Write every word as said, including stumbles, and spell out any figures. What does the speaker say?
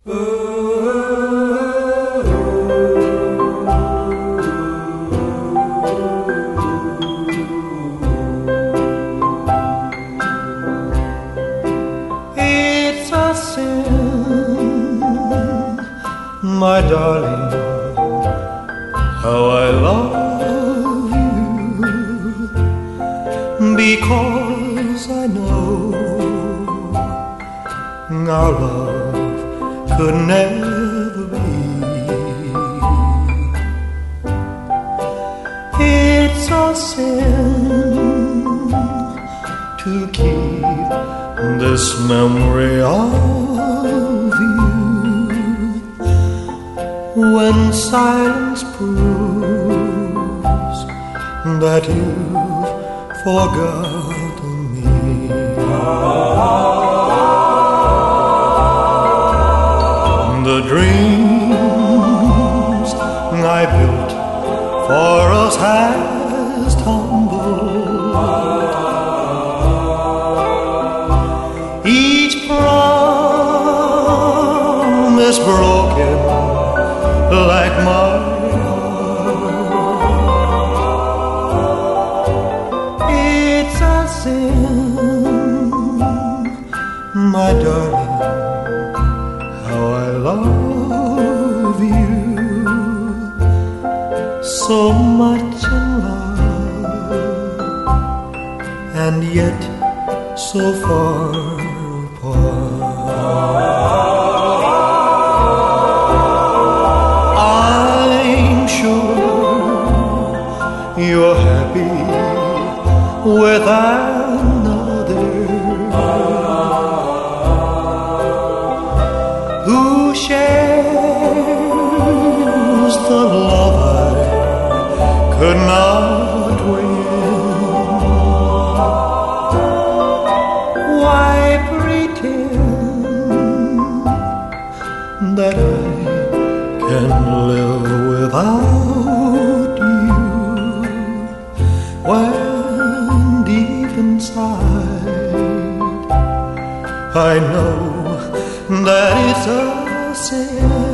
It's a sin, my darling, how I love you, because I know our love could never be. It's a sin to keep this memory of you when silence proves that you've forgotten me. The dreams I built for us has tumbled. Each promise broken like my heart. It's a sin, my darling, how I love you, so much in love, and yet so far apart. I'm sure you're happy with another who shares the love I could not win. Why pretend that I can live without you when deep inside I know that it's a sin?